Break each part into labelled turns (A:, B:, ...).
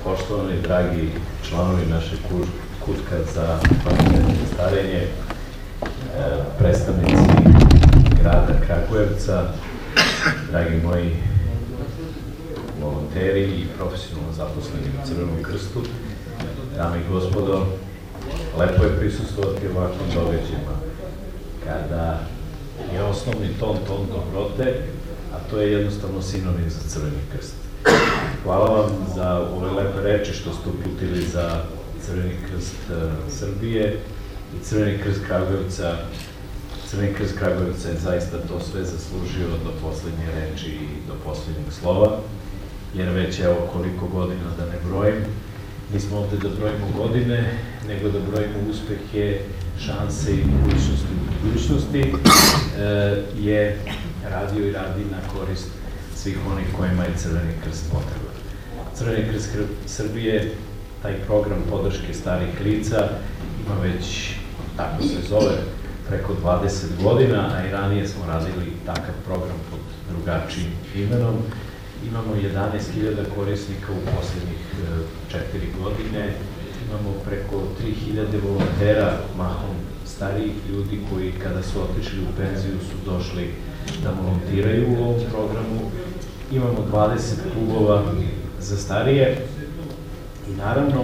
A: Poštovani, dragi članovi našeg kutka za kvalitetno starenje, predstavnici grada Kragujevca, dragi moji volonteri i profesionalno zaposleni u Crvenom krstu, dame i gospodo, lepo je prisustvovati ovakvim događajima kada je osnovni ton dobrote, a to je jednostavno sinonim za Crveni krst. Hvala vam za ove lepe reči što ste uputili za Crveni krst Srbije i Crveni krst Kragujevca. Crveni krst Kragujevca je zaista to sve zaslužio do poslednje reči i do poslednjeg slova, jer već evo koliko godina da ne brojim, nismo ovde da brojimo godine, nego da brojimo uspehe, šanse i mogućnosti u budućnosti, je radio i radi na korist svih onih kojima je Crveni krst potreban. Crveni krst Srbije, taj program podrške starih lica, ima već, tako se zove, preko 20 godina, a i ranije smo radili takav program pod drugačijim imenom. Imamo 11.000 korisnika u poslednjih 4 godine, imamo preko 3.000 volontera, mahom starijih ljudi koji kada su otišli u penziju su došli da volontiraju u ovom programu. Imamo 20 klubova za starije i naravno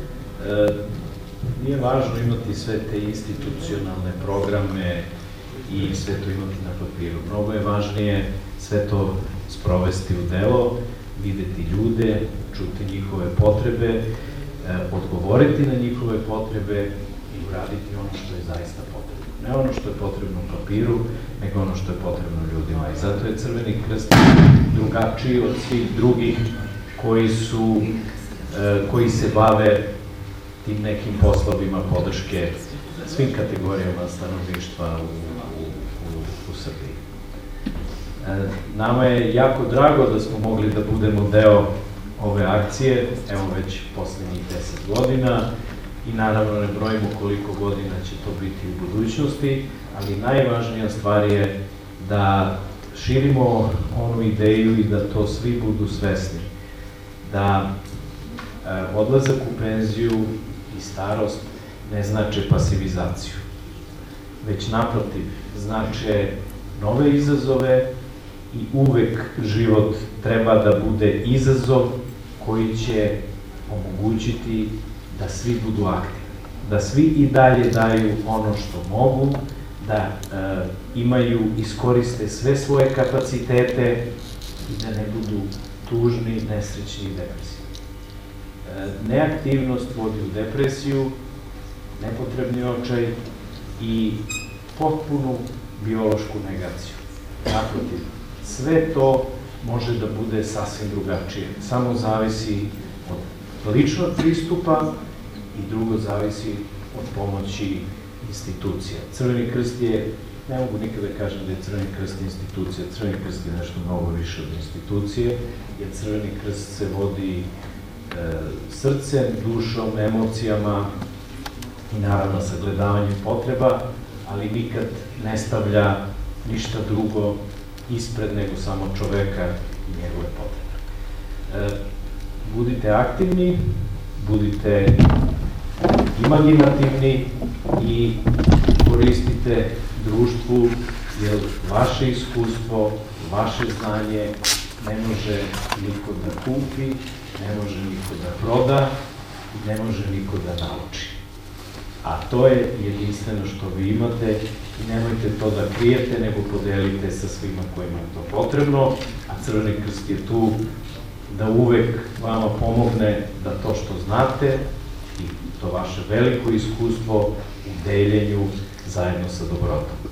A: nije važno imati sve te institucionalne programe i sve to imati na papiru. Mnogo je važnije sve to sprovesti u delo, videti ljude, čuti njihove potrebe, odgovoriti na njihove potrebe i uraditi ono što je zaista potrebno. Ne ono što je potrebno u papiru, nego ono što je potrebno ljudima. I zato je Crveni krst drugačiji od svih drugih koji se bave tim nekim poslovima podrške svim kategorijama stanovništva u Srbiji. Nama je jako drago da smo mogli da budemo deo ove akcije, evo već poslednjih 10 godina, i naravno ne brojimo koliko godina će to biti u budućnosti, ali najvažnija stvar je da širimo onu ideju i da to svi budu svesni, da odlazak u penziju i starost ne znače pasivizaciju, već naprotiv, znače nove izazove i uvek život treba da bude izazov koji će omogućiti da svi budu aktivni, da svi i dalje daju ono što mogu, da iskoriste sve svoje kapacitete i da ne budu tužni, nesrećni i depresivni. Neaktivnost vodi u depresiju, nepotrebni očaj i potpunu biološku negaciju. Naprotiv, sve to može da bude sasvim drugačije. Samo zavisi od ličnog pristupa i drugo zavisi od pomoći institucija. Crveni krst je, ne mogu nikada da kažem da je Crveni krst institucija, Crveni krst je nešto mnogo više od institucije, jer Crveni krst se vodi srcem, dušom, emocijama i naravno sagledavanjem potreba, ali nikad ne stavlja ništa drugo ispred nego samo čoveka i njegove potrebe. Budite aktivni, budite imaginativni i koristite društvu, jer vaše iskustvo, vaše znanje ne može niko da kupi, ne može niko da proda i ne može niko da nauči. A to je jedinstveno što vi imate i nemojte to da krijete, nego podelite sa svima kojima je to potrebno, a Crveni krst je tu da uvek vama pomogne da to što znate i to vaše veliko iskustvo u deljenju zajedno sa dobrotom.